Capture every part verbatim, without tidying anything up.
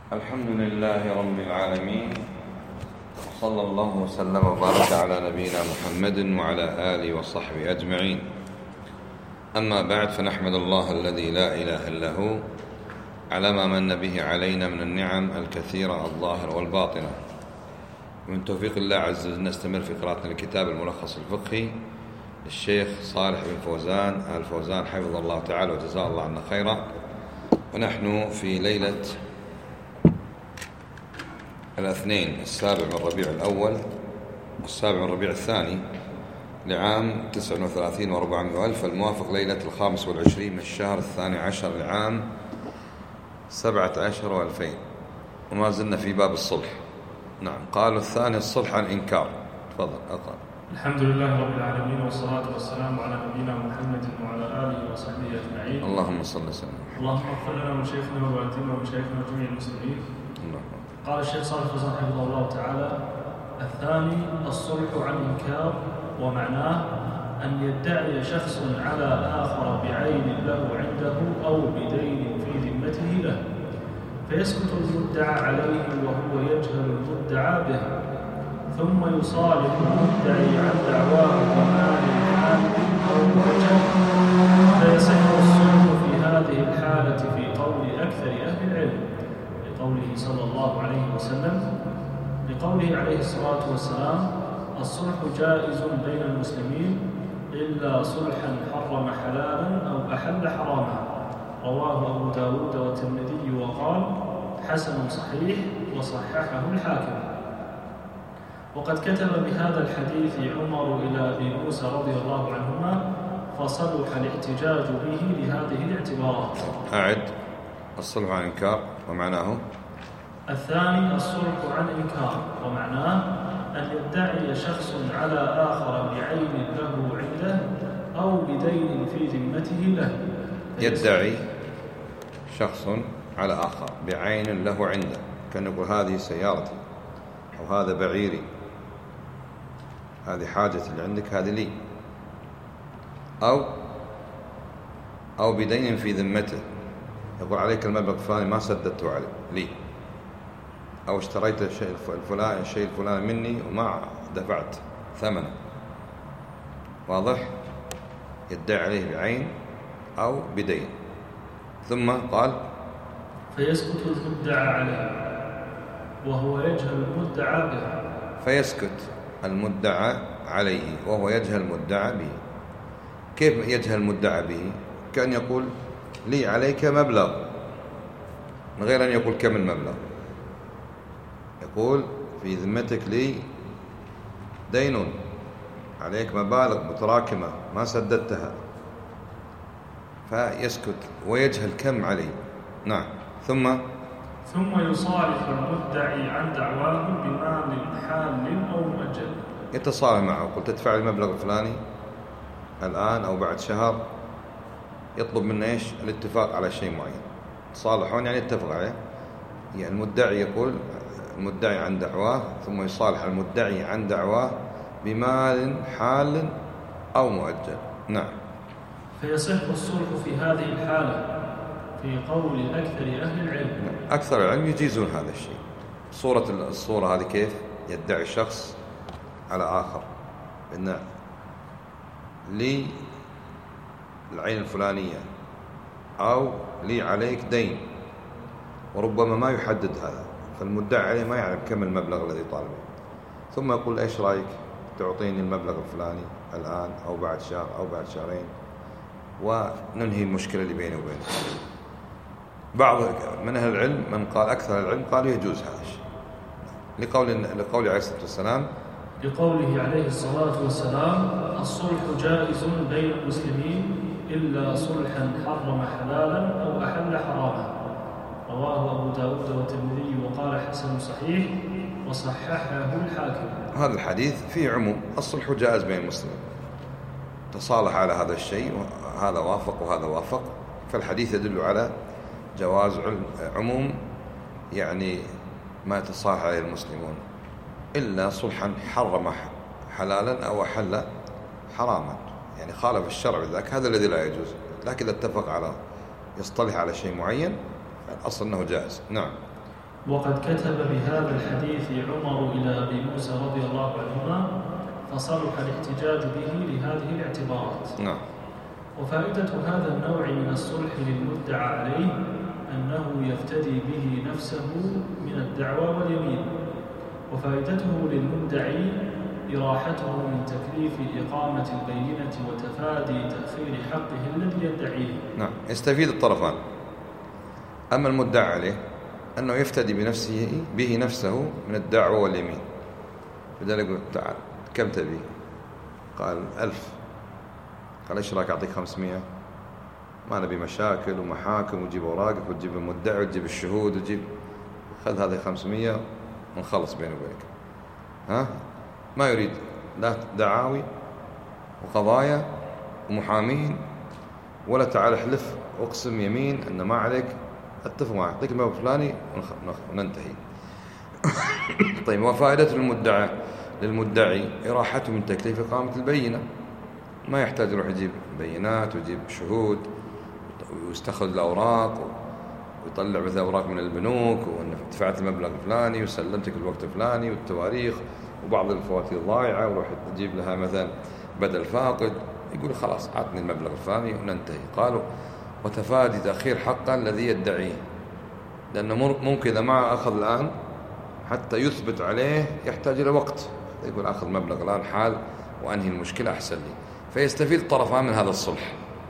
الحمد لله رب العالمين، وصلى الله وسلم وبارك على نبينا محمد وعلى آله وصحبه أجمعين. أما بعد، فنحمد الله الذي لا إله إلا هو على ما من به علينا من النعم الكثيرة الظاهرة والباطنة. من توفيق الله عز وجل نستمر في قراءة الكتاب الملخص الفقهي للشيخ صالح بن فوزان آل فوزان حفظه الله تعالى وجزاه الله عنا خيرا. ونحن في ليلة الاثنين السابع من ربيع الأول والسابع من ربيع الثاني لعام تسع وثلاثين وأربعمائة ألف، الموافق ليلة الخامس والعشرين من الشهر الثاني عشر لعام سبعة عشر وألفين، وما زلنا في باب الصلح. نعم. قالوا الثاني الصلح عن إنكار. تفضل أقرأ. الحمد لله رب العالمين، والصلاة والسلام على نبينا محمد وعلى آله وصحبه أجمعين. اللهم صل وسلم. اللهم اغفر لنا وشيخنا ووالدينا ومشايخنا وجميع المسلمين. اللهم. قال الشيخ صالح فوزان حفظه الله تعالى: الثاني الصلح عن إنكار، ومعناه أن يدعي شخص على آخر بعين له عنده أو بدين في ذمته له، فيسكت المدعى عليه وهو يجهل المدعى به، ثم يصالح المدعي عن دعواه بمال حال أو وجه، فيصح الصلح في هذه الحالة في قول أكثر أهل العلم، لقوله صلى الله عليه وسلم لقوله عليه الصلاة والسلام: الصلح جائز بين المسلمين إلا صلحا حرم حلالا أو أحل حراما. رواه أبو داود والترمذي وقال: حسن صحيح، وصححه الحاكم. وقد كتب بهذا الحديث عمر إلى أبي موسى رضي الله عنهما، فصلح الاحتجاج به لهذه الاعتبارات. أعد. الصلح عن إنكار ومعناه: الثاني الصلح عن إنكار، ومعناه أن يدعي شخص على آخر بعين له عنده أو بدين في ذمته له. يدعي شخص على آخر بعين له عنده، كان يقول هذه سيارتي أو هذا بعيري، هذه حاجتي اللي عندك، هذه لي، أو أو بدين في ذمته، يقول عليك المبلغ الفلاني ما سددته عليه لي، أو اشتريت الشيء الفلاني الشيء الفلاني مني وما دفعت ثمنه. واضح؟ يدعي عليه بعين أو بدين. ثم قال: فيسكت المدعى عليه وهو يجهل المدعى به. فيسكت المدعى عليه وهو يجهل المدعى به. كيف يجهل المدعى به؟ كأن يقول لي عليك مبلغ، من غير أن يقول كم المبلغ. يقول في ذمتك لي دين، عليك مبالغ متراكمة ما سددتها، فيسكت ويجهل كم عليه. نعم. ثم ثم يصالح المدعي عن دعواه بمال حال أو مؤجل. يتصالح معه، قلت تدفع المبلغ الفلاني الآن أو بعد شهر، يطلب منه إيش؟ الاتفاق على شيء معين. تصالحون يعني اتفق عليه. يعني المدعي يقول المدعي عن دعواه، ثم يصالح المدعي عن دعواه بمال حال أو مؤجل. نعم. فيصح الصلح في هذه الحالة في قول أكثر أهل العلم. أكثر العلم يجيزون هذا الشيء. صورة الصورة هذه كيف؟ يدعي شخص على آخر إن لي العين الفلانية أو لي عليك دين، وربما ما يحدد هذا، فالمدعي عليه ما يعرف كم المبلغ الذي طالبه، ثم يقول إيش رأيك تعطيني المبلغ الفلاني الآن أو بعد شهر أو بعد شهرين، وننهي المشكلة اللي بيني وبينك. بعض من أهل العلم من قال أكثر العلم قالوا يجوز هذا الشيء، لقول لقول عليه الصلاة والسلام لقوله عليه الصلاة والسلام: الصلح جائز بين المسلمين إلا صلحا حرم حلالا أو أحل حراما. رواه أبو داود والترمذي وقال: حسن صحيح، وصححه الحاكم. هذا الحديث فيه عموم، الصلح جائز بين المسلمين، تصالح على هذا الشيء وهذا وافق وهذا وافق، فالحديث يدل على جواز عموم، يعني ما يتصالح عليه المسلمون، إلا صلحا حرم حلالا أو أحل حراما، يعني خالف الشرع ذاك، هذا الذي لا يجوز. لكن إذا اتفق على يصطلح على شيء معين، الأصل أنه جائز. نعم. وقد كتب بهذا الحديث عمر إلى أبي موسى رضي الله عنهما فصلح الاحتجاج به لهذه الاعتبارات. نعم. وفائدة هذا النوع من الصلح للمدعى عليه أنه يفتدي به نفسه من الدعوى واليمين، وفائدته للمدعي إراحته من تكليف إقامة البينة وتفادي تأخير حقه الذي يدعيه. نعم، يستفيد الطرفان. أما المدعى عليه أنه يفتدي بنفسه به نفسه من الدعوة واليمين، بدل يقول تعال كم تبي؟ قال ألف. قال إيش رأيك أعطيك خمسمائة؟ ما نبي مشاكل ومحاكم وتجيب أوراقك وتجيب المدعي وتجيب الشهود وتجيب، خذ هذه خمسمائة ونخلص بيني وبينك. ها؟ ما يريد لا دعاوي وقضايا ومحامين ولا تعال احلف واقسم يمين أن ما عليك، اتفق معك أعطيك المبلغ الفلاني وننتهي. طيب، وفائدة المدعى للمدعي إراحته من تكليف إقامة البينة، ما يحتاج يروح يجيب بينات ويجيب شهود ويستخرج الأوراق ويطلع مثل أوراق من البنوك وأن دفعت المبلغ الفلاني وسلمتك الوقت الفلاني والتواريخ وبعض الفواتير ضايعة وروح تجيب لها مثلا بدل فاقد. يقول خلاص أعطني المبلغ الفلاني وننتهي. قالوا وتفادي تأخير حقا الذي يدعيه، لأنه ممكن إذا ما أخذ الآن حتى يثبت عليه يحتاج إلى وقت، يقول أخذ مبلغ الآن حال وأنهي المشكلة أحسن لي. فيستفيد الطرفان من هذا الصلح،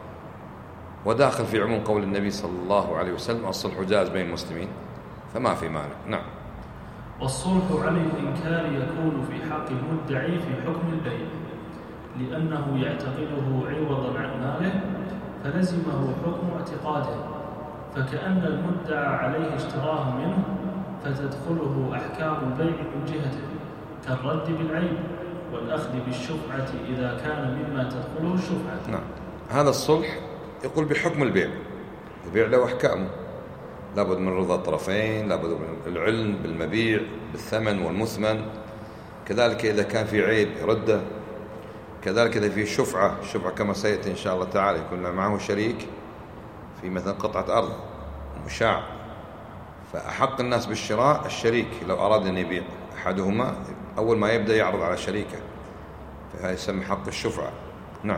وداخل في عموم قول النبي صلى الله عليه وسلم الصلح جائز بين المسلمين، فما في مانع. نعم. والصلح عن الإنكار يكون في حق المدعي في حكم البيع، لأنه يعتقده عوضا عن ماله فلزمه حكم اعتقاده، فكأن المدعى عليه اشتراه منه فتدخله أحكام البيع من جهته كالرد بالعيب والأخذ بالشفعة إذا كان مما تدخله الشفعة. نعم. هذا الصلح يقول بحكم البيع، البيع له أحكامه، لابد من رضا الطرفين، لابد من العلم بالمبيع بالثمن والمثمن، كذلك إذا كان في عيب يرده، كذلك إذا في شفعة، الشفعة كما سيأتي إن شاء الله تعالى يكون معه شريك في مثلا قطعة أرض مشاع، فأحق الناس بالشراء الشريك لو أراد أن يبيع أحدهما أول ما يبدأ يعرض على شريكه، فهذا يسمى حق الشفعة. نعم.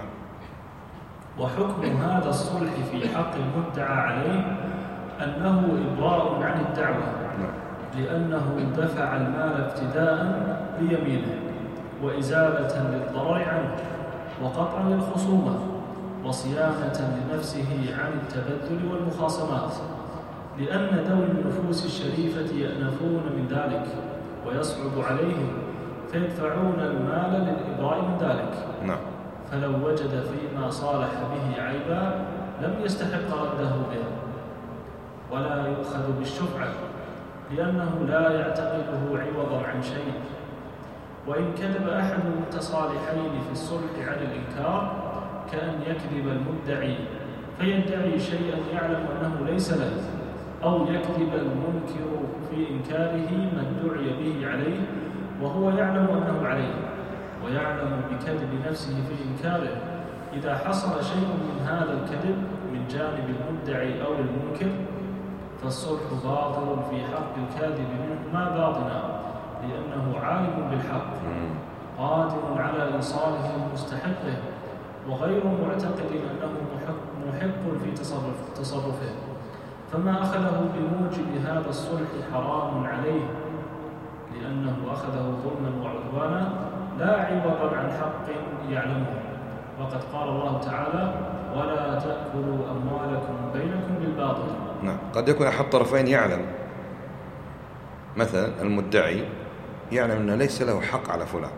وحكم هذا الصلح في حق المدعى عليه أنه إبراء عن الدعوة، لأنه دفع المال ابتداء بيمينه وإزالة للضرر عنه وقطعا للخصومة وصيانة لنفسه عن التبذل والمخاصمات، لأن ذوي النفوس الشريفة يأنفون من ذلك ويصعب عليهم فيدفعون المال للإبراء من ذلك. نعم. فلو وجد فيما صالح به عيبا لم يستحق رده به ولا يؤخذ بالشفعة، لأنه لا يعتقده عوضا عن شيء. وإن كذب أحد المتصالحين في الصلح عن الإنكار كأن يكذب المدعي فيدعي شيئا يعلم أنه ليس له، أو يكذب المنكر في إنكاره ما ادعي به عليه وهو يعلم أنه عليه ويعلم بكذب نفسه في إنكاره. إذا حصل شيء من هذا الكذب من جانب المدعي أو المنكر فالصلح باطل في حق الكاذب منهما باطنا، لأنه عالم بالحق قادر على إيصاله لمستحقه وغير معتقد أنه محق في تصرف تصرفه، فما أخذه بموجب هذا الصلح حرام عليه، لأنه أخذه ظلما وعدوانا لا عوضا عن حق يعلمه. وقد قال الله تعالى ولا تأكلوا أموالكم بينكم بالباطل. نعم. قد يكون أحد الطرفين يعلم، مثلا المدعي يعلم أنه ليس له حق على فلان،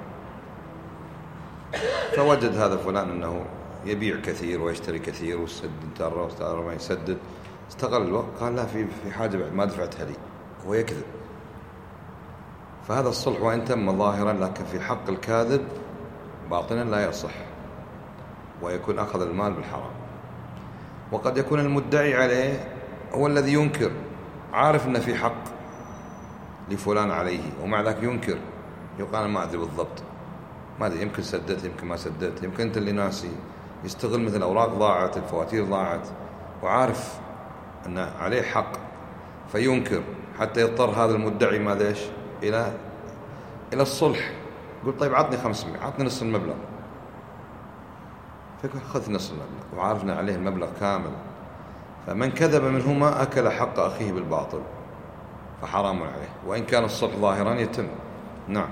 فوجد هذا فلان أنه يبيع كثير ويشتري كثير ويسدد ترى وترى ما يسدد، استغل الوقت قال لا في في حاجة بعد ما دفعتها لي، هو يكذب. فهذا الصلح وإن تم ظاهرا لكن في حق الكاذب باطنا لا يصح، ويكون أخذ المال بالحرام. وقد يكون المدعي عليه هو الذي ينكر، عارف أن في حق لفلان عليه ومع ذلك ينكر، يقال ما أدري بالضبط، ما أدري يمكن سددت يمكن ما سددت، يمكن أنت اللي ناسي، يستغل مثل أوراق ضاعت الفواتير ضاعت وعارف أن عليه حق فينكر حتى يضطر هذا المدعي ماذا إيش إلى إلى الصلح. يقول طيب عطني خمسمائة، عطني نصف المبلغ، فيقول خذ نصف المبلغ وعارفنا عليه المبلغ كامل. فمن كذب منهما أكل حق أخيه بالباطل فحرام عليه، وإن كان الصلح ظاهرا يتم. نعم.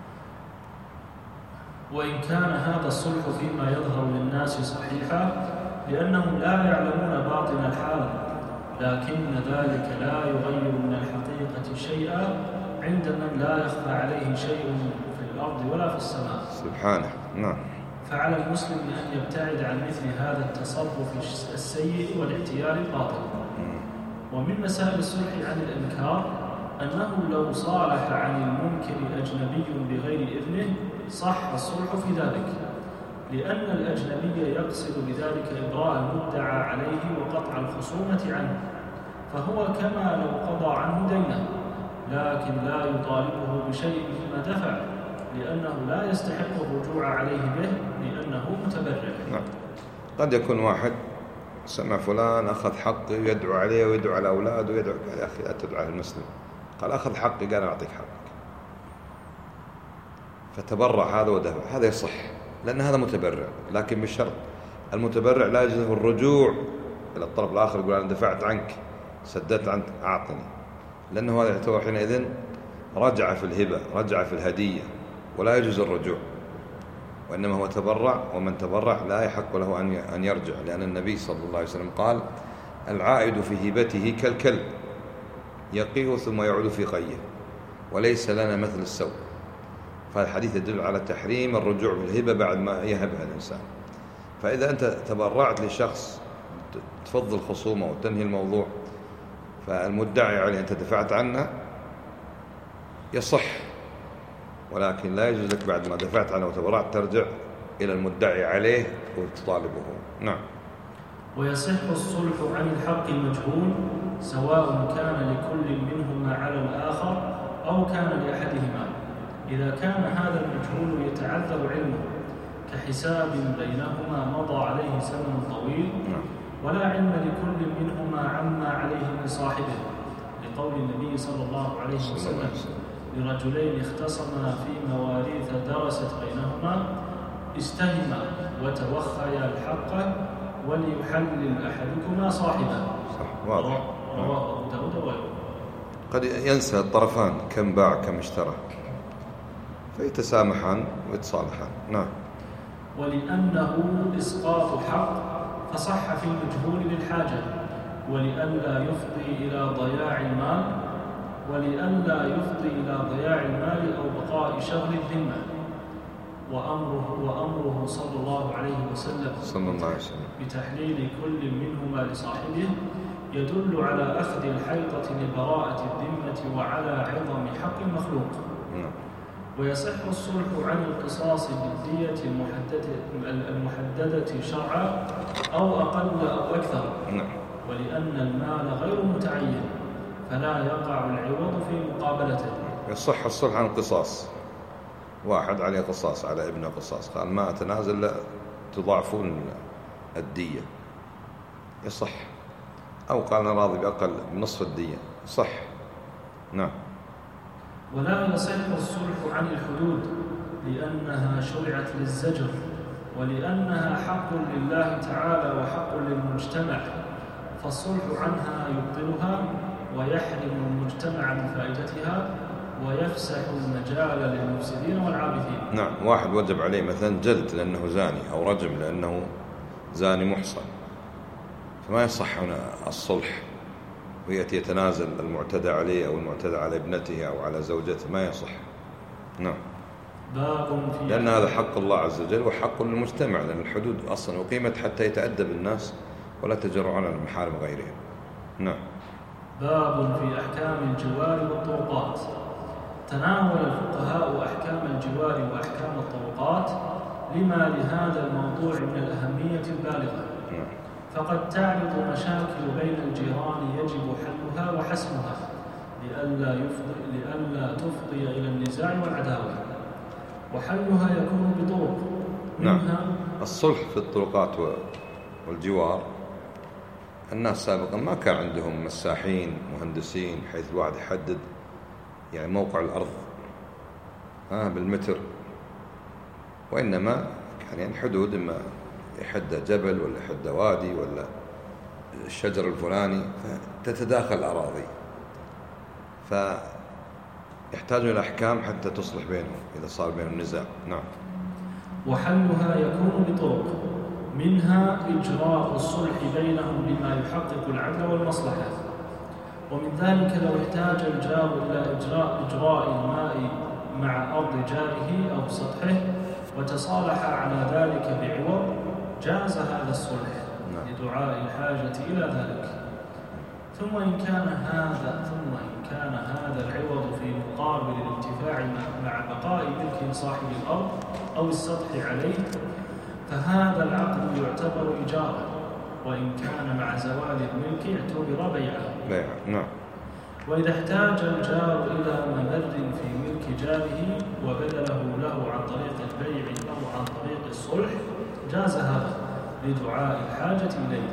وإن كان هذا الصلح فيما يظهر للناس صحيحا لأنهم لا يعلمون باطن الحال، لكن ذلك لا يغير من الحقيقة شيئا عند من لا يخفى عليه شيء في الأرض ولا في السماء سبحانه. نعم. فعلى المسلم أن يبتعد عن مثل هذا التصرف السيء والاحتيال الباطل. ومن مسائل الصلح عن الإنكار أنه لو صالح عن المنكر أجنبي بغير إذنه صح الصلح في ذلك، لأن الأجنبي يقصد بذلك إبراء المدعى عليه وقطع الخصومة عنه، فهو كما لو قضى عنه دينه، لكن لا يطالبه بشيء مما دفع، لأنه لا يستحق الرجوع عليه به لأنه متبرع. نعم. قد يكون واحد سمع فلان أخذ حقي ويدعو عليه ويدعو على أولاده ويدعو، قال يا أخي لا تدعو على المسلم، قال أخذ حقي، قال أعطيك حقك، فتبرع هذا ودفع، هذا يصح لأن هذا متبرع، لكن بشرط المتبرع لا يجوز له الرجوع إلى الطرف الآخر يقول أنا دفعت عنك سددت عنك أعطني، لأنه هذا يعتبر حينئذ رجع في الهبة، رجع في الهدية، ولا يجوز الرجوع، وإنما هو تبرع، ومن تبرع لا يحق له أن يرجع، لأن النبي صلى الله عليه وسلم قال العائد في هبته كالكلب يقيه ثم يعود في قيه وليس لنا مثل السوء. فالحديث يدل على تحريم الرجوع بالهبة بعد ما يهبها الإنسان. فإذا أنت تبرعت لشخص تفضل الخصومة وتنهي الموضوع، فالمدعي عليه أنت دفعت عنه يصح، ولكن لا يجوز لك بعد ما دفعت عنه وتبرعت ترجع إلى المدعي عليه وتطالبه. نعم. ويصح الصلح عن الحق المجهول سواء كان لكل منهما على الآخر أو كان لأحدهما، إذا كان هذا المجهول يتعذر علمه كحساب بينهما مضى عليه زمن طويل، ولا علم لكل منهما عما عليه من صاحبه، لقول النبي صلى الله عليه وسلم لرجلين اختصما في مواريث درست بينهما استهما وتوخيا الحق وليحلل أحدكما صاحبه. صح، واضح. رواه أبو داود وغيره. قد ينسى الطرفان كم باع كم اشترى فيتسامحان ويتصالحان. نعم. ولأنه إسقاط حق فصح في المجهول للحاجة، ولئلا يفضي إلى ضياع المال ولئلا يفضي إلى ضياع المال أو بقاء شر الذمة. وأمره وأمره صلى الله عليه وسلم صلى الله عليه وسلم بتحليل كل منهما لصاحبه يدل على أخذ الحيطة لبراءة الذمة وعلى عظم حق المخلوق. نعم. ويصح الصلح عن القصاص بالدية المحددة, المحددة شرعا أو أقل أو أكثر. نعم. ولأن المال غير متعين فلا يقع العوض في مقابلته. يصح الصلح عن القصاص، واحد عليه قصاص على ابنه قصاص، قال ما أتنازل لا تضاعفون الدية، يصح. أو قال أنا راضي بأقل نصف الدية، صح. نعم. ولا يصح الصلح عن الحدود لأنها شرعت للزجر، ولأنها حق لله تعالى وحق للمجتمع، فالصلح عنها يبطلها ويحرم المجتمع من فائدتها ويفسح المجال للمفسدين والعابثين. نعم. واحد وجب عليه مثلا جلد لأنه زاني أو رجم لأنه زاني محصن، فما يصح هنا الصلح ويأتي يتنازل المعتدى عليه أو المعتدى على ابنته أو على زوجته، ما يصح. نعم. باب في لأن هذا حق الله عز وجل وحق للمجتمع، لأن الحدود أصلا أقيمت حتى يتأدب الناس ولا تجرؤ على محارم غيرهم. نعم. باب في أحكام الجوار والطرقات. تناول الفقهاء أحكام الجوار وأحكام الطرقات لما لهذا الموضوع من الأهمية البالغة. نعم. فقد تعرض مشاكل بين الجيران يجب حلها وحسمها لئلا يفضي لئلا تفضي إلى النزاع والعداوة، وحلها يكون بطرق. نعم. الصلح في الطرقات والجوار الناس سابقا ما كان عندهم مساحين مهندسين بحيث الواحد يحدد يعني موقع الأرض ها بالمتر، وإنما كان يعني حدود، إما يحدى جبل ولا يحدى وادي ولا الشجر الفلاني، فتتداخل الأراضي، فيحتاج إلى أحكام حتى تصلح بينهم إذا صار بينهم نزاع. نعم. وحلها يكون بطرق، منها إجراء الصلح بينهم بما يحقق العدل والمصلحة، ومن ذلك لو احتاج الجار إلى إجراء إجراء الماء مع أرض جاره أو سطحه وتصالح على ذلك بعوض، جاز هذا الصلح لدعاء الحاجة إلى ذلك. ثم إن كان هذا ثم إن كان هذا العوض في مقابل الانتفاع مع بقاء ملك صاحب الأرض أو السطح عليه، فهذا العقد يعتبر إجارة، وإن كان مع زوال الملك اعتبر بيعا. بيع. نعم. وإذا احتاج الجار إلى ممر في ملك جاره وبدله له عن طريق البيع أو عن طريق الصلح، جاز هذا لدعاء الحاجة إليه.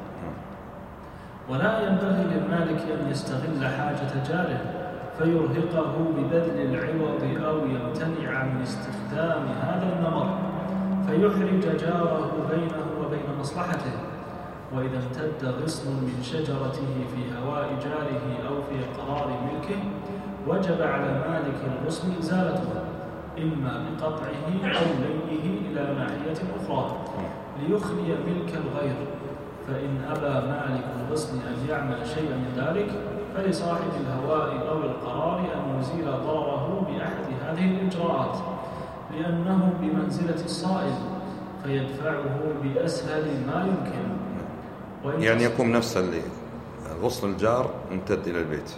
ولا ينبغي للمالك أن يستغل حاجة جاره فيرهقه ببذل العوض أو يمتنع من استخدام هذا الممر فيحرج جاره بينه وبين مصلحته. وإذا امتد غصن من شجرته في هواء جاره أو في قرار ملكه، وجب على مالك الغصن إزالته، إما بقطعه أو ليه إلى ناحية أخرى ليخلي ملك الغير. فإن أبى مالك الغصن أن يعمل شيئا من ذلك، فلصاحب الهواء أو القرار أن يزيل ضرره بأحد هذه الإجراءات، لأنه بمنزلة الصائل فيدفعه بأسهل ما يمكن. يعني يقوم نفس اللي غصن الجار امتد إلى البيت،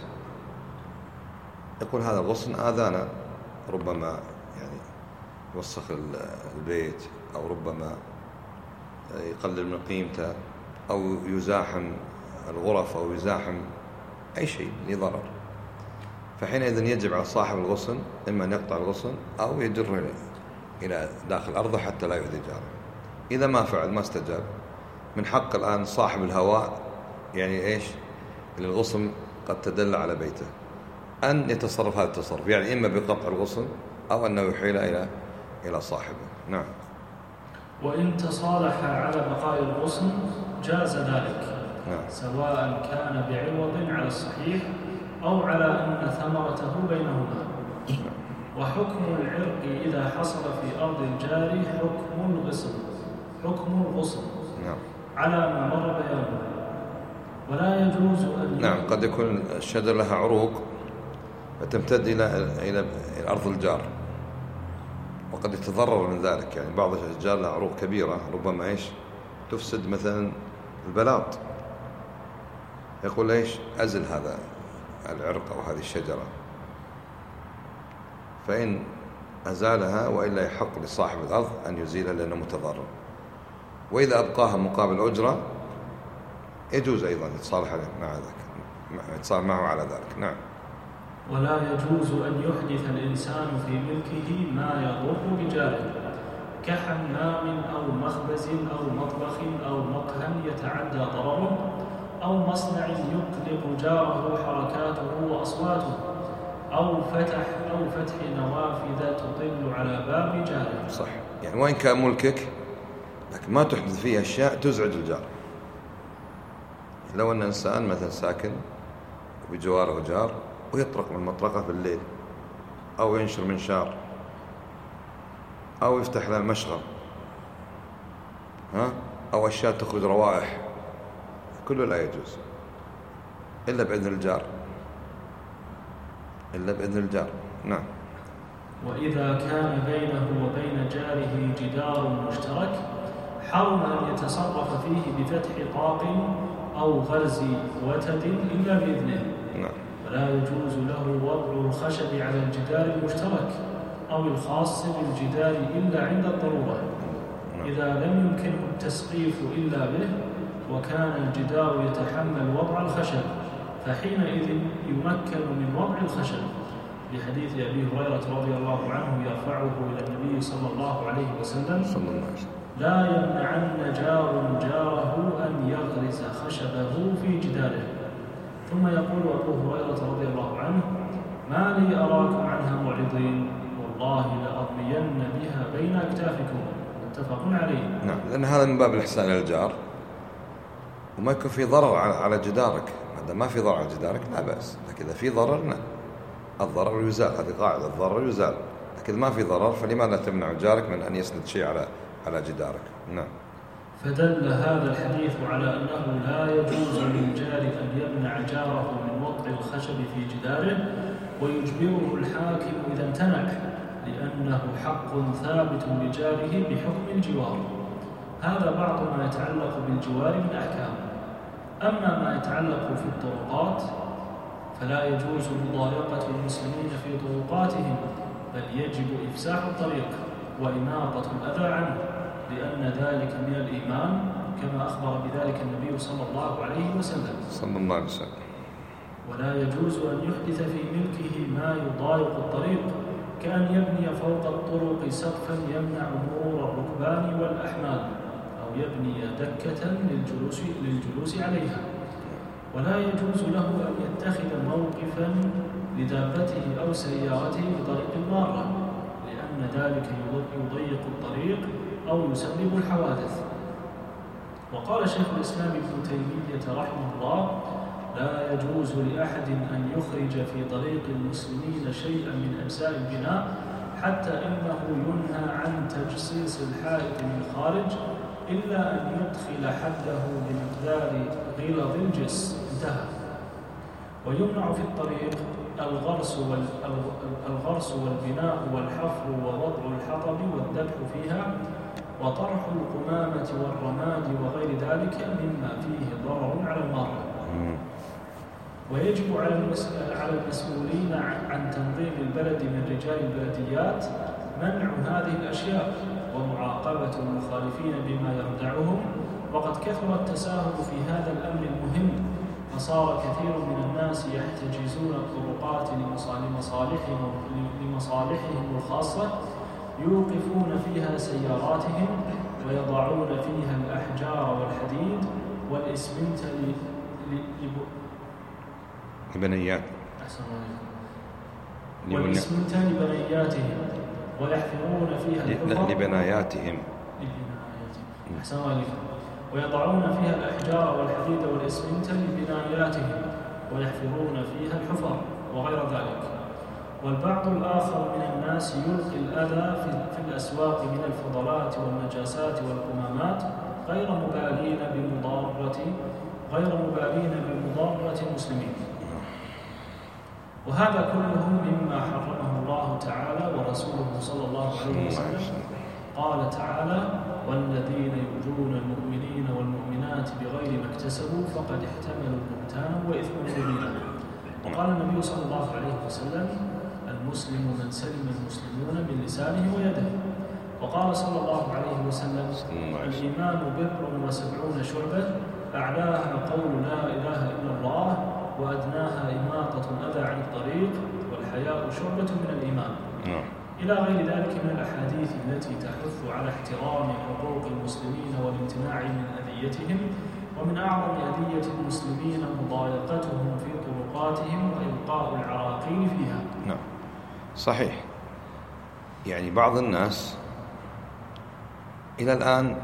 يقول هذا الغصن آذانا، ربما يعني يوسخ البيت أو ربما يقلل من قيمته أو يزاحم الغرف أو يزاحم أي شيء لضرر، فحينئذ يجب على صاحب الغصن إما أن يقطع الغصن أو يجره إلى داخل أرضه حتى لا يؤذي جاره. إذا ما فعل ما استجاب، من حق الآن صاحب الهواء يعني إيش اللي الغصن قد تدل على بيته أن يتصرف هذا التصرف، يعني إما بقطع الغصن أو أنه يحيل إلى إلى صاحبه. نعم. وإن تصالح على بقاء الغصن جاز ذلك. نعم. سواء كان بعوض على الصحيح أو على أن ثمرته بينهما. نعم. وحكم العرق إذا حصل في أرض الجار حكم الغصن حكم الغصن نعم. على ما مر بيانه. ولا يجوز أن نعم. قد يكون الشجر لها عروق فتمتد إلى إلى أرض الجار، وقد يتضرر من ذلك، يعني بعض الأشجار لها عروق كبيرة ربما إيش تفسد مثلا البلاط، يقول إيش أزل هذا العرق أو هذه الشجرة، فإن أزالها وإلا يحق لصاحب الأرض أن يزيلها لأنه متضرر. وإذا أبقاها مقابل أجرة يجوز أيضا يتصالح مع ذلك، يتصالح معه على ذلك. نعم. ولا يجوز أن يحدث الإنسان في ملكه ما يضر بجاره كحمام أو مخبز أو مطبخ أو مقهى يتعدى ضرره أو مصنع يقلق جاره حركاته وأصواته أو فتح أو فتح نوافذ تطل على باب جاره. صح. يعني وإن كان ملكك لكن ما تحدث فيه أشياء تزعج الجار. لو أن إنسان مثلا ساكن وبجواره جار ويطرق من مطرقة في الليل أو ينشر منشار أو يفتح له مشغل ها أو أشياء تخرج روائح، كله لا يجوز إلا بإذن الجار إلا بإذن الجار. نعم. وإذا كان بينه وبين جاره جدار مشترك حرم أن يتصرف فيه بفتح طاق أو غرز وتد إلا بإذنه. نعم. ولا يجوز له وضع الخشب على الجدار المشترك أو الخاص بالجدار إلا عند الضرورة. نعم. إذا لم يمكنه التسقيف إلا به وكان الجدار يتحمل وضع الخشب فحينئذ يمكن من وضع الخشب، لحديث أبي هريرة رضي الله عنه يرفعه إلى النبي صلى الله عليه وسلم لا يمنعن جار جاره أن يغرس خشبه في جداره. ثم يقول أبو هريرة رضي الله عنه: ما لي أراكم عنها معرضين، والله لأرمين بها بين أكتافكم. متفق عليه. نعم، لأن هذا من باب الإحسان إلى الجار، وما يكون في ضرر على جدارك. هذا ما في ضرر على جدارك لا بأس، لكن إذا في ضرر لا، الضرر يزال، هذه قاعدة، الضرر يزال. لكن ما في ضرر فلماذا تمنع جارك من أن يسند شيء على على جدارك؟ نعم. فدل هذا الحديث على أنه لا يجوز للجار أن يمنع جاره من وضع الخشب في جداره ويجبره الحاكم إذا امتنع، لأنه حق ثابت لجاره بحكم الجوار. هذا بعض ما يتعلق بالجوار من أحكام. أما ما يتعلق في الطرقات فلا يجوز مضايقة المسلمين في طرقاتهم، بل يجب إفساح الطريق وإماطة الأذى عنه، لأن ذلك من الإيمان، كما أخبر بذلك النبي صلى الله عليه وسلم صلى الله عليه وسلم. ولا يجوز أن يحدث في ملكه ما يضايق الطريق، كأن يبني فوق الطرق سقفا يمنع مرور الركبان والأحمال، أو يبني دكة للجلوس, للجلوس عليها. ولا يجوز له أن يتخذ موقفا لدابته أو سيارته بطريق المارة، لأن ذلك يضيق الطريق أو يسبب الحوادث. وقال شيخ الإسلام ابن تيمية رحمه الله: لا يجوز لأحد أن يخرج في طريق المسلمين شيئا من أجزاء البناء، حتى إنه ينهى عن تجصيص الحائط من الخارج، إلا أن يدخل حده بمقدار غلظ الجس. انتهى. ويمنع في الطريق الغرس والغرس والبناء والحفر ووضع الحطب والذبح فيها وطرح القمامة والرماد وغير ذلك مما فيه ضرر على المارة. ويجب على المسؤولين عن تنظيم البلد من رجال البلديات منع هذه الأشياء ومعاقبة المخالفين بما يردعهم. وقد كثر التساهل في هذا الأمر المهم، فصار كثير من الناس يحتجزون الطرقات لمصالحهم, لمصالحهم الخاصة، يوقفون فيها سياراتهم ويضعون فيها الأحجار والحديد والإسمنت لبنيات والإسمنت لبنياتهم ويحفرون فيها الحفر لبناياتهم أحسن عليكم ويضعون فيها الأحجار والحديد والإسمنت لبناياتهم ويحفرون فيها الحفر وغير ذلك. والبعض الآخر من الناس يلقي الأذى في الأسواق من الفضلات والنجاسات والقمامات غير مبالين بمضارة غير مبالين بمضارة المسلمين. وهذا كله مما حرمه الله تعالى ورسوله صلى الله عليه وسلم. قال تعالى: والذين يؤذون المؤمنين والمؤمنات بغير ما اكتسبوا فقد احتملوا بهتانا وإثما مبينا. وقال النبي صلى الله عليه وسلم: المسلم من سلم المسلمون من لسانه ويده. وقال صلى الله عليه وسلم: الإيمان بضع وسبعون شعبة، أعلاها قول لا إله إلا الله، وأدناها إماطة الأذى عن الطريق، والحياء شعبة من الإيمان. إلى غير ذلك من الأحاديث التي تحث على احترام حقوق المسلمين والامتناع من أذيتهم. ومن أعظم أذية المسلمين مضايقتهم في طرقاتهم وإلقاء العراقيل فيها. نعم صحيح. يعني بعض الناس إلى الآن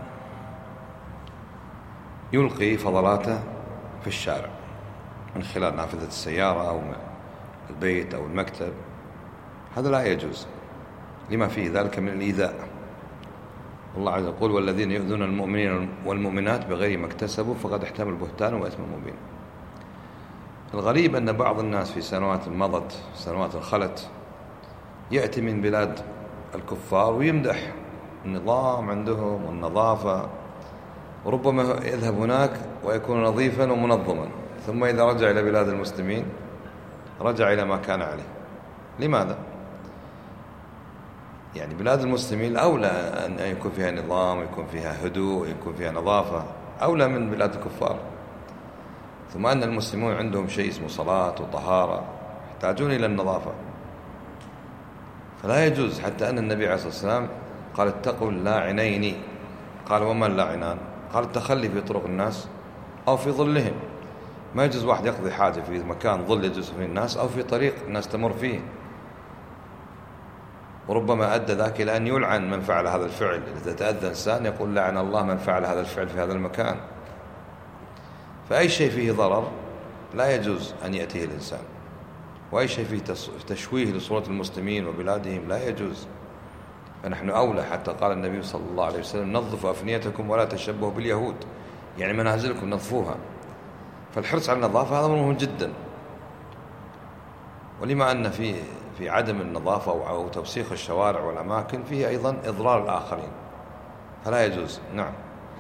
يلقي فضلاته في الشارع من خلال نافذة السيارة أو البيت أو المكتب. هذا لا يجوز لما فيه ذلك من الإيذاء. الله عز وجل يقول: والذين يؤذون المؤمنين والمؤمنات بغير ما اكتسبوا فقد احتملوا بهتانا وإثما مبينا. الغريب أن بعض الناس في سنوات مضت سنوات خلت يأتي من بلاد الكفار ويمدح النظام عندهم والنظافة، وربما يذهب هناك ويكون نظيفا ومنظما، ثم إذا رجع إلى بلاد المسلمين رجع إلى ما كان عليه. لماذا؟ يعني بلاد المسلمين أولى أن يكون فيها نظام، يكون فيها هدوء، يكون فيها نظافة، أولى من بلاد الكفار. ثم أن المسلمون عندهم شيء اسمه صلاة وطهارة، يحتاجون إلى النظافة. فلا يجوز، حتى أن النبي عليه الصلاة والسلام قال: اتقوا اللاعنين، قال وما اللاعنان؟ قال التخلي في طرق الناس أو في ظلهم. ما يجوز واحد يقضي حاجة في مكان ظل يجلس فيه الناس أو في طريق الناس تمر فيه، وربما أدى ذاك إلى أن يلعن من فعل هذا الفعل. إذا تأذى إنسان يقول لعن الله من فعل هذا الفعل في هذا المكان. فأي شيء فيه ضرر لا يجوز أن يأتيه الإنسان، وأي شيء فيه تشويه لصورة المسلمين وبلادهم لا يجوز. فنحن أولى، حتى قال النبي صلى الله عليه وسلم نظفوا أفنيتكم ولا تشبهوا باليهود، يعني منازلكم نظفوها. فالحرص على النظافة هذا مهم جدا. ولما أن في في عدم النظافة أو توسيخ الشوارع والأماكن فيه أيضا إضرار الآخرين، فلا يجوز. نعم.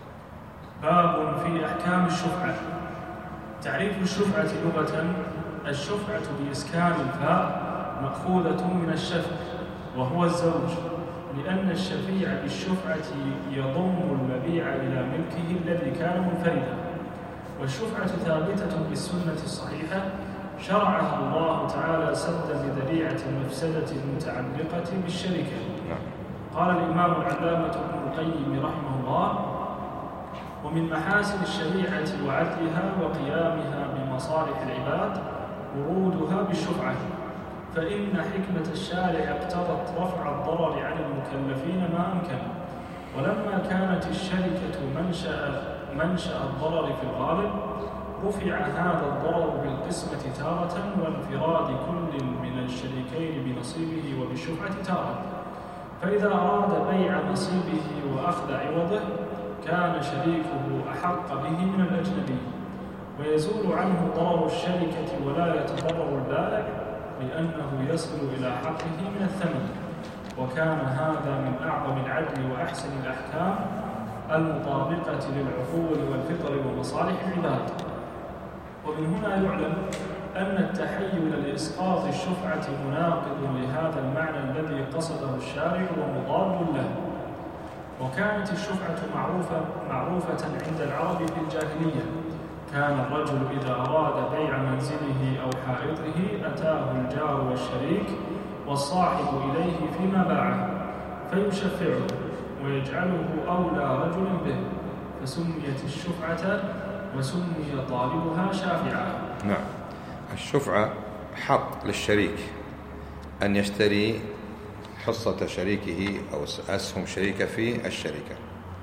باب في أحكام الشفعة. تعريف الشفعة لغة: الشفعة بإسكان الفاء مأخوذة من الشفع وهو الزوج، لأن الشفيع بالشفعة يضم المبيع إلى ملكه الذي كان منفردا. والشفعة ثابتة بالسنة الصحيحة شرعها الله تعالى سدا لذريعة المفسدة المتعلقة بالشركة. قال الإمام العلامة ابن القيم رحمه الله: ومن محاسن الشريعة وعدلها وقيامها بمصالح العباد ورودها بالشفعة، فإن حكمة الشارع اقتضت رفع الضرر عن المكلفين ما أمكن. ولما كانت الشركة منشأ, منشأ الضرر في الغالب، رفع هذا الضرر بالقسمة تارة وانفراد كل من الشريكين بنصيبه وبالشفعة تارة. فإذا أراد بيع نصيبه وأخذ عوضه كان شريكه أحق به من الأجنبي، ويزول عنه ضرر الشركة ولا يتضرر البائع لأنه يصل إلى حقه من الثمن. وكان هذا من أعظم العدل وأحسن الأحكام المطابقة للعقول والفطر ومصالح العباد. ومن هنا يعلم أن التحيل لإسقاط الشفعة مناقض لهذا المعنى الذي قصده الشارع ومضاد له. وكانت الشفعة معروفة, معروفة عند العرب في الجاهلية. كان الرجل إذا أراد بيع منزله أو حائطه أتاه الجار والشريك والصاحب إليه فيما باعه فيشفعه ويجعله أولى رجل به، فسميت الشفعة وسمي طالبها شافعا. نعم. الشفعة حق للشريك أن يشتري حصة شريكه أو أسهم شريكه في الشركة،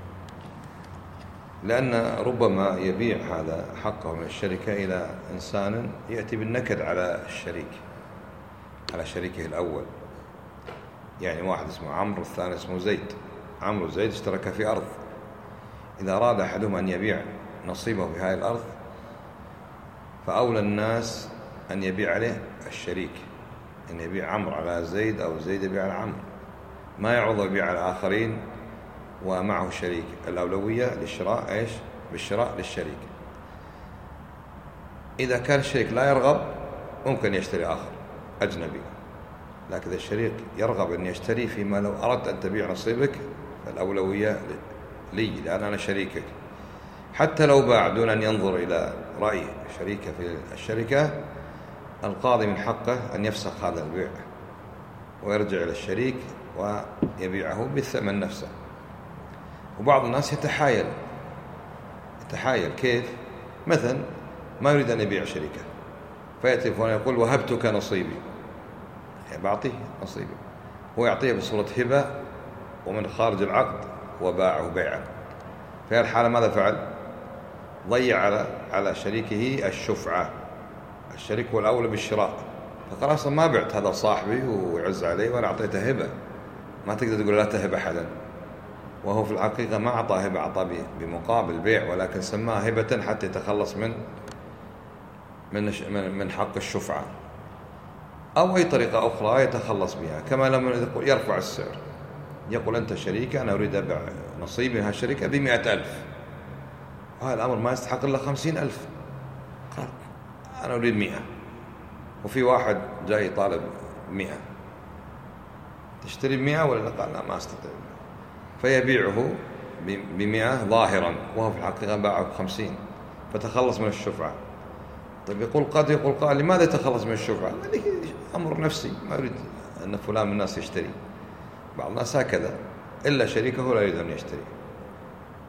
لأن ربما يبيع هذا حقه من الشركة إلى إنسان يأتي بالنكد على الشريك، على شريكه الأول. يعني واحد اسمه عمرو والثاني اسمه زيد. عمرو وزيد اشتركا في أرض، إذا أراد أحدهما أن يبيع نصيبه في هذه الأرض فأولى الناس أن يبيع عليه الشريك، أن يبيع عمرو على زيد أو زيد يبيع على عمرو، ما يعوض يبيع على الآخرين ومعه شريك. الأولوية للشراء إيش؟ بالشراء للشريك. إذا كان الشريك لا يرغب ممكن يشتري آخر أجنبي، لكن إذا الشريك يرغب أن يشتري فيما لو أردت أن تبيع نصيبك فالأولوية لي لأن أنا شريكك. حتى لو باع دون أن ينظر إلى رأي شريكه في الشركة، القاضي من حقه أن يفسخ هذا البيع ويرجع إلى الشريك ويبيعه بالثمن نفسه. وبعض الناس يتحايل يتحايل كيف؟ مثلا ما يريد أن يبيع شركة فيأتي ويقول وهبتك نصيبي، يعني بعطيه نصيبي، هو يعطيه بصورة هبة ومن خارج العقد وباعه بيعا. في هذه الحالة ماذا فعل؟ ضيع على على شريكه الشفعة. الشريك هو الأولى بالشراء، فقال أصلا ما بعت هذا صاحبي ويعز عليه وأنا أعطيته هبة، ما تقدر تقول لا تهب أحدا، وهو في الحقيقة ما أعطاه هبة، أعطاه بمقابل بيع، ولكن سماه هبة حتى يتخلص من من من حق الشفعة أو أي طريقة أخرى يتخلص بها. كما لما يقول يرفع السعر، يقول أنت شريكة أنا أريد أبيع نصيبي من هالشركة بمئة ألف، وهذا الأمر ما يستحق إلا خمسين ألف، قال أنا أريد مئة، وفي واحد جاي طالب مئة، تشتري بمئة ولا لا؟ قال لا ما أستطيع، فيبيعه بمئة ظاهرا وهو في الحقيقة باعه بخمسين، فتخلص من الشفعة. طيب يقول قد يقول قال لماذا يتخلص من الشفعة؟ أمر نفسي، ما يريد أن فلان من الناس يشتري. بعض الناس هكذا، إلا شريكه لا يريد أن يشتري،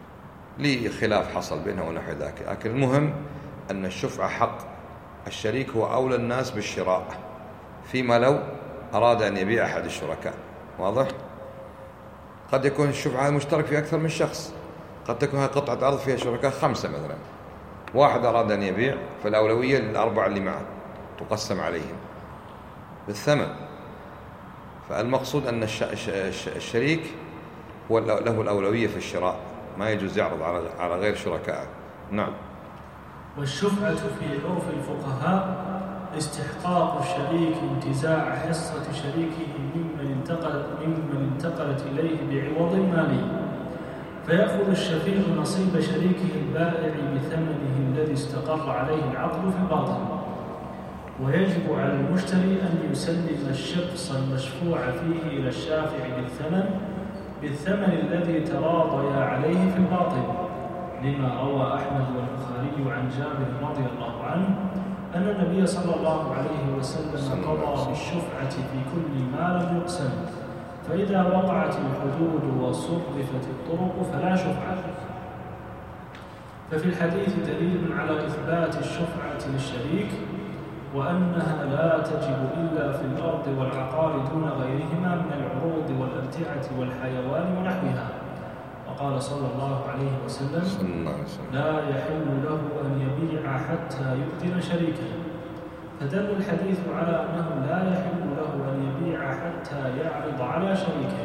لخلاف حصل بينه ونحو ذلك. لكن المهم أن الشفعة حق الشريك، هو أولى الناس بالشراء فيما لو أراد أن يبيع أحد الشركاء. واضح؟ قد يكون الشفعة مشترك في أكثر من شخص، قد تكون قطعة أرض فيها شركاء خمسة مثلا، واحد أراد أن يبيع فالأولوية للأربعة اللي معه تقسم عليهم بالثمن. فالمقصود أن الشريك هو له الأولوية في الشراء، ما يجوز يعرض على غير شركائه. نعم. والشفعة في عرف الفقهاء استحقاق الشريك انتزاع حصة شريكه ممن انتقل ممن انتقلت إليه بعوض مالي، فيأخذ الشفيع نصيب شريكه البائع بثمنه الذي استقر عليه العقد في الباطن. ويجب على المشتري أن يسلم الشخص المشفوع فيه إلى الشافع بالثمن بالثمن الذي تراضيا عليه في الباطن، لما روى أحمد والبخاري عن جابر رضي الله عنه أن النبي صلى الله عليه وسلم قضى بالشفعة في كل ما لم يقسم، فإذا وقعت الحدود وصرفت الطرق فلا شفعة. ففي الحديث دليل على إثبات الشفعة للشريك، وأنها لا تجب إلا في الأرض والعقار دون غيرهما من العروض والأمتعة والحيوان ونحوها. وقال صلى الله عليه وسلم: لا يحل له أن يبيع حتى يؤذن شريكه. فدل الحديث على أنه لا يحل له أن يبيع حتى يعرض على شريكه.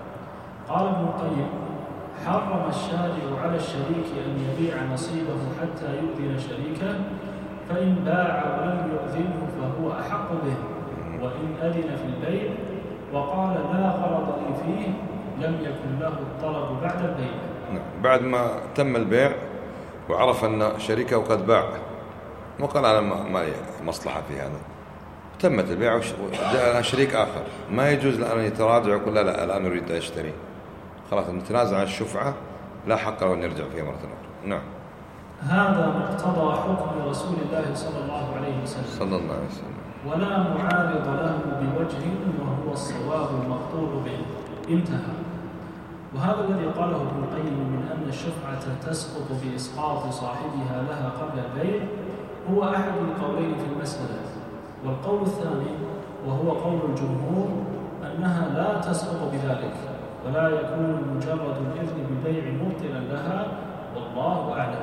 قال ابن القيم: حرم الشارع على الشريك أن يبيع نصيبه حتى يؤذن شريكه، فإن باع ولم يؤذنه فهو أحق به، وإن أذن في البيع وقال لا غرض لي فيه لم يكن له الطلب بعد البيع. بعد ما تم البيع وعرف أن شريكه قد باع وقال أنا ما لي مصلحة في هذا، تمت البيع وجاء الآن شريك آخر، ما يجوز لأن يتراجع ويقول لا لا الآن أريد أن أشتري، خلاص نتنازع عن الشفعة، لا حق له أن يرجع فيها مرة أخرى. نعم. هذا مقتضى حكم رسول الله صلى الله عليه وسلم صلى الله عليه وسلم، ولا معارض له بوجه وهو الصواب المقطوع به. انتهى. وهذا الذي قاله ابن القيم من أن الشفعة تسقط بإسقاط صاحبها لها قبل البيع هو أحد القولين في المسألة، والقول الثاني وهو قول الجمهور أنها لا تسقط بذلك، ولا يكون مجرد الإذن بالبيع مبطلا لها، والله أعلم.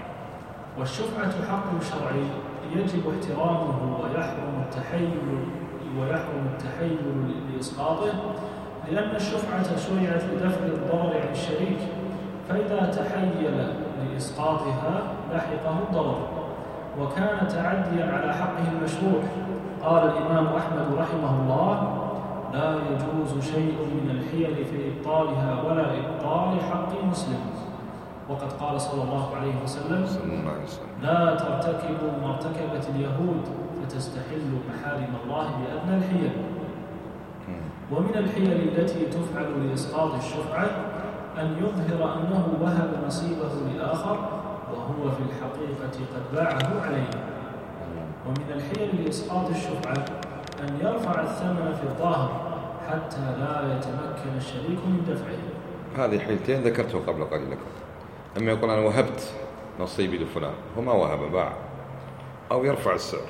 والشفعة حق شرعي يجب احترامه ويحرم التحيل ويحرم التحيل لإسقاطه، لأن الشفعة شرعت لدفع الضرر عن الشريك، فإذا تحيل لإسقاطها لحقه الضرر وكان تعديا على حقه المشروع. قال الإمام أحمد رحمه الله: لا يجوز شيء من الحيل في إبطالها ولا إبطال حق مسلم. وقد قال صلى الله عليه وسلم: لا ترتكبوا ما ارتكبت اليهود فتستحلوا محارم الله بأدنى الحيل. ومن الحيل التي تفعل لإسقاط الشفعة أن يظهر أنه وهب نصيبه لآخر وهو في الحقيقة قد باعه عليه. ومن الحيل لإسقاط الشفعة أن يرفع الثمن في الظاهر حتى لا يتمكن الشريك من دفعه. هذه حيلتين ذكرته قبل قليل لكم. أما يقول أنا وهبت نصيبي لفلان، هو ما وهب، باع، أو يرفع السعر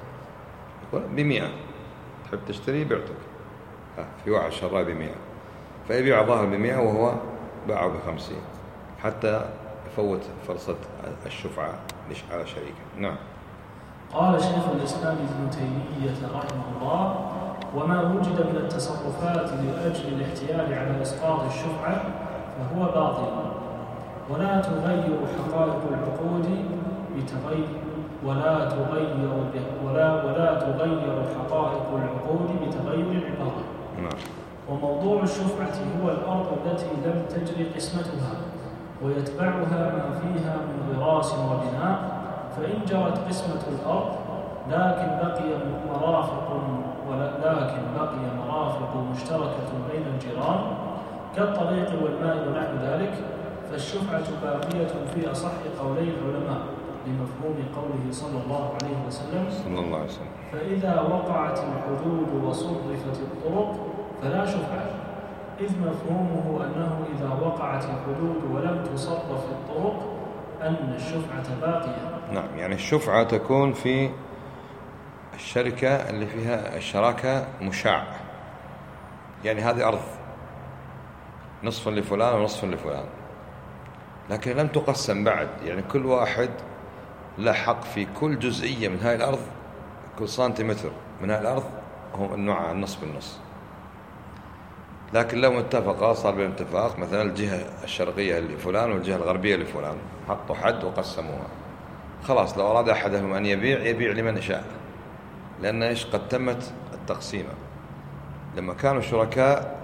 بمئة، تحب تشتري بعتك، في واحد شراء بمئة فيبيع ظاهر بمئة وهو باعه بخمسين حتى يفوت فرصة الشفعة على شريكه. نعم. قال شيخ الإسلام ابن تيمية رحمه الله: وما وجد من التصرفات لأجل الاحتيال على إسقاط الشفعة فهو باطل، ولا تغير حقائق العقود بتغير ولا تغير ولا ولا تغير حقائق العقود بتغير العبارة. نعم. وموضوع الشفعة هو الأرض التي لم تجري قسمتها ويتبعها ما فيها من غراس وبناء، فإن جرت قسمة الأرض لكن بقي مرافق ولكن بقي مرافق مشتركة بين الجيران كالطريق والماء ونحو ذلك، فالشفعة باقية في أصح قولي العلماء لمفهوم قوله صلى الله عليه وسلم: صلى الله عليه وسلم: فإذا وقعت الحدود وصرفت الطرق فلا شفعة. إذ مفهومه أنه إذا وقعت الحدود ولم تصرف الطرق أن الشفعة باقية. نعم، يعني الشفعة تكون في الشركة اللي فيها الشراكة مشاع، يعني هذه أرض نصف لفلان ونصف لفلان، لكن لم تقسم بعد، يعني كل واحد له حق في كل جزئية من هاي الأرض، كل سنتيمتر من هاي الأرض هو النوع النص بالنص. لكن لو اتفقا صار بين اتفاق مثلا الجهة الشرقية لفلان والجهة الغربية لفلان، حطوا حد وقسموها، خلاص لو أراد أحدهم أن يبيع يبيع لمن شاء، لأن إيش قد تمت التقسيمة. لما كانوا شركاء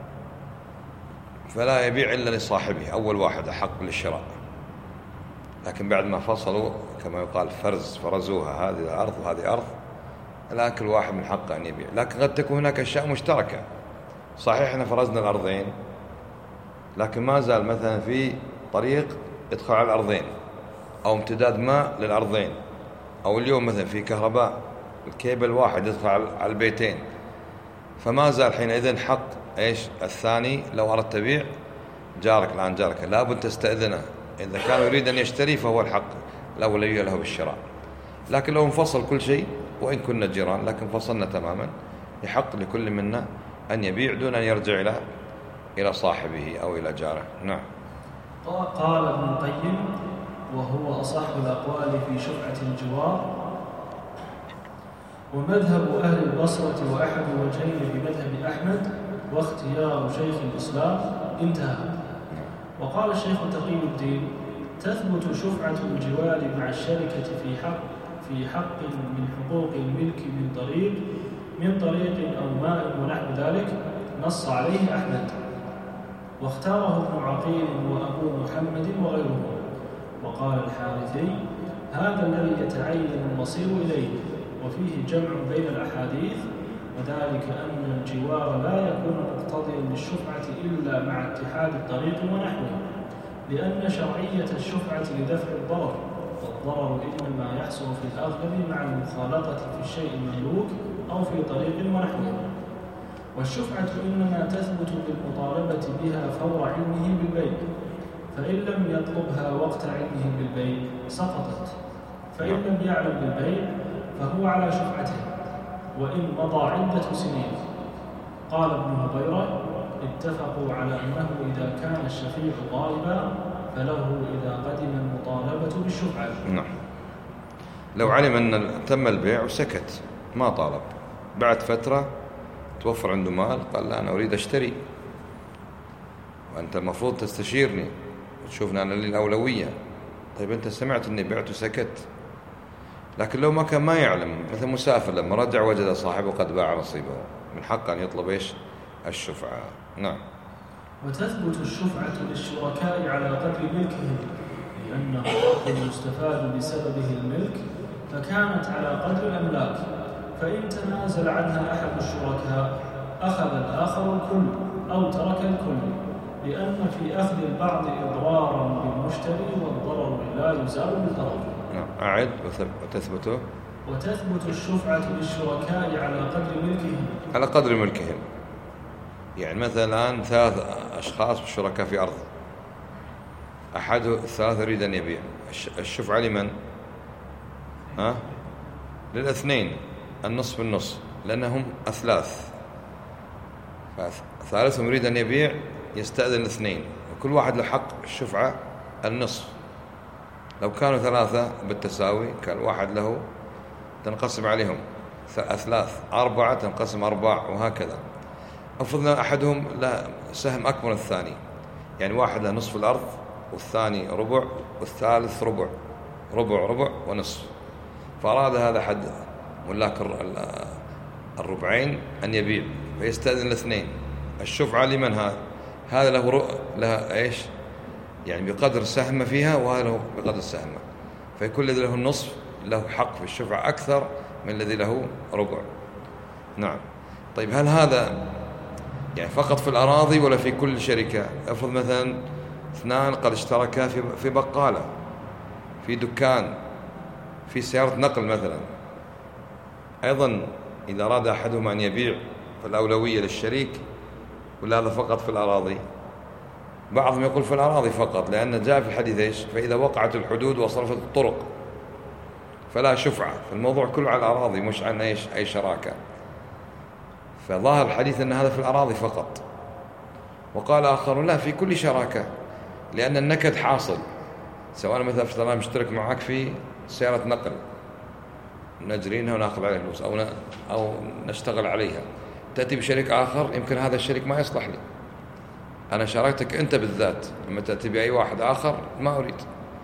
فلا يبيع إلا لصاحبه، أول واحد أحق للشراء، لكن بعد ما فصلوا كما يقال فرز فرزوها، هذه أرض وهذه أرض، الآن كل واحد من حقه أن يبيع. لكن قد تكون هناك أشياء مشتركة، صحيح احنا فرزنا الأرضين، لكن ما زال مثلا في طريق يدخل على الأرضين، أو امتداد ماء للأرضين، أو اليوم مثلا في كهرباء الكيبل واحد يدخل على البيتين، فما زال حينئذ حق إيش الثاني. لو أردت تبيع جارك الآن جارك لابد تستأذنه، إذا كان يريد أن يشتري فهو الحق الأولوية له بالشراء. لكن لو انفصل كل شيء، وإن كنا جيران لكن فصلنا تماما، يحق لكل منا أن يبيع دون أن يرجع إلى إلى صاحبه أو إلى جاره. نعم. قال ابن القيم وهو أصح الأقوال في شفعة الجوار، ومذهب أهل البصرة وأحد وجهين بمذهب أحمد واختيار شيخ الإسلام انتهى. وقال الشيخ تقي الدين تثبت شفعة الجوار مع الشركة في حق في حق من حقوق الملك من طريق من طريق أو ماء ونحو ذلك، نص عليه أحمد، واختاره ابن عقيل وأبو محمد وغيرهم. وقال الحارثي هذا الذي يتعين المصير إليه، وفيه جمع بين الأحاديث، وذلك أن الجوار لا يكون مقتضيا للشفعة إلا مع اتحاد الطريق ونحوه، لأن شرعية الشفعة لدفع الضرر، والضرر إنما يحصل في الأغلب مع المخالطة في الشيء المملوك أو في طريق ونحوه. والشفعة إنما تثبت بالمطالبة بها فور علمه بالبيع، فإن لم يطلبها وقت علمه بالبيع سقطت، فإن لم يعلم بالبيع فهو على شفعته وإن مضى عدة سنين. قال ابن هبيرة اتفقوا على أنه إذا كان الشفيع غائبا فله إذا قدم المطالبة بالشفعة. نعم. لو علم أن تم البيع وسكت ما طالب، بعد فترة توفر عنده مال قال لا أنا أريد أشتري، وأنت المفروض تستشيرني وتشوفني أنا لي الأولوية. طيب أنت سمعت أني بعت وسكت. لكن لو ما كان ما يعلم، مثل مسافر لما رجع وجد صاحبه قد باع نصيبه، من حقه أن يطلب إيش الشفعة. نعم. وتثبت الشفعة للشركاء على قدر ملكهم، لأنه حق يستفاد بسببه الملك، فكانت على قدر الأملاك، فإن تنازل عنها أحد الشركاء أخذ الآخر الكل أو ترك الكل، لأن في أخذ البعض إضرارا بالمشتري، والضرر لا يزال بالضرر. نعم. أعد. وتثبت وتثبت الشفعة للشركاء على قدر ملكهم على قدر ملكهم. يعني مثلا الآن ثلاث أشخاص شركاء في أرض، أحد الثلاثة يريد أن يبيع، الشفعة لمن؟ ها؟ للاثنين، النصف بالنصف، لأنهم أثلاث، فثالثهم يريد أن يبيع يستأذن الاثنين، وكل واحد له حق الشفعة النصف. لو كانوا ثلاثة بالتساوي كان واحد له تنقسم عليهم أثلاث، أربعة تنقسم أرباع، وهكذا. أفضل أحدهم له سهم أكبر من الثاني، يعني واحد له نصف الأرض والثاني ربع والثالث ربع ربع ربع ونصف، فأراد هذا حد ملاك الربعين أن يبيع فيستأذن الاثنين. الشفعة لمن هذا؟ هذا له رؤ... لها إيش؟ يعني بقدر سهم فيها، وهذا له بقدر سهمه، فيكون الذي له النصف له حق في الشفعة أكثر من الذي له ربع. نعم. طيب هل هذا يعني فقط في الأراضي ولا في كل شركة؟ أفرض مثلا اثنان قد اشتركا في في بقالة، في دكان، في سيارة نقل مثلا، أيضا إذا أراد أحدهما أن يبيع فالأولوية للشريك ولا هذا فقط في الأراضي؟ بعضهم يقول في الأراضي فقط، لأن جاء في الحديث إيش؟ فإذا وقعت الحدود وصرفت الطرق فلا شفعة. فالموضوع كله على الأراضي مش عن إيش أي شراكة. فظاهر الحديث أن هذا في الأراضي فقط. وقال آخر لا، في كل شراكة، لأن النكد حاصل. سواء مثلا افترضنا مشترك معك في سيارة نقل نجرينها ونأخذ عليها فلوس، أو أو نشتغل عليها، تأتي بشريك آخر يمكن هذا الشريك ما يصلح لي، أنا شاركتك أنت بالذات، لما تأتي بأي واحد آخر ما أريد.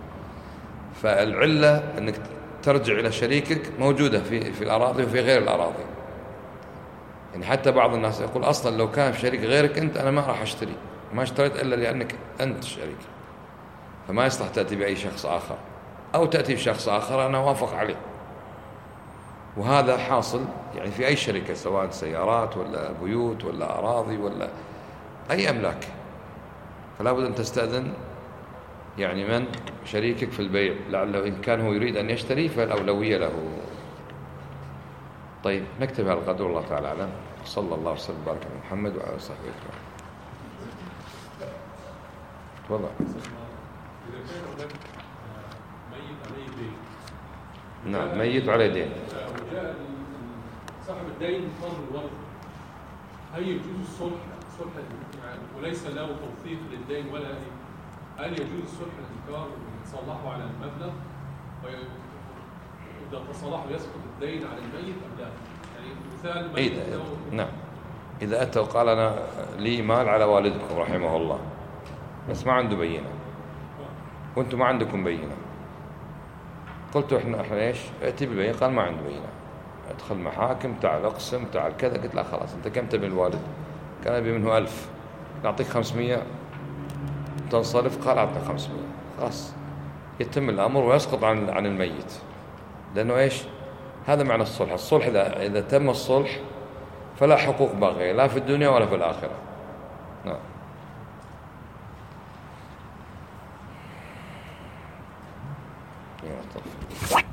فالعلة أنك ترجع إلى شريكك موجودة في في الأراضي وفي غير الأراضي. يعني حتى بعض الناس يقول أصلا لو كان في شريك غيرك أنت أنا ما راح أشتري، ما اشتريت إلا لأنك أنت الشريك، فما يصلح تأتي بأي شخص آخر، أو تأتي بشخص آخر أنا وافق عليه. وهذا حاصل يعني في أي شركة، سواء سيارات ولا بيوت ولا أراضي ولا أي أملاك. فلا بد أن تستأذن يعني من شريكك في البيع، لعله إن كان هو يريد أن يشتري فالأولوية له. طيب نكتب هذا القدر، الله تعالى أعلم. صلى الله وسلم وبارك على محمد وعلى صحبه أجمعين. تفضل. إذا كان هناك ميت عليه دين، نعم ميت عليه دين، وجاء صاحب الدين طلب الورثة، هل يجوز الصلح صلح يعني وليس له توثيق للدين ولا أي، هل يجوز صلح الإنكار ويتصلحوا على المبلغ، وإذا تصلحوا يسقط الدين على الميت أم لا؟ يعني مثال ميت إذا نعم إذا أتى وقال أنا لي مال على والدكم رحمه الله بس ما عنده بينة، وأنتم ما عندكم بينة، قلت إحنا إحنا إيش ائتي بالبينة، قال ما عنده بينة، أدخل محاكم، تعال أقسم، تعال كذا. قلت لا خلاص أنت كم تبي الوالد؟ كان يبي منه ألف، نعطيك خمسمية تنصرف، قال أعطنا خمسمية، خلاص يتم الأمر ويسقط عن عن الميت، لأنه إيش هذا معنى الصلح. الصلح إذا إذا تم الصلح فلا حقوق باقية لا في الدنيا ولا في الآخرة. نعم. يا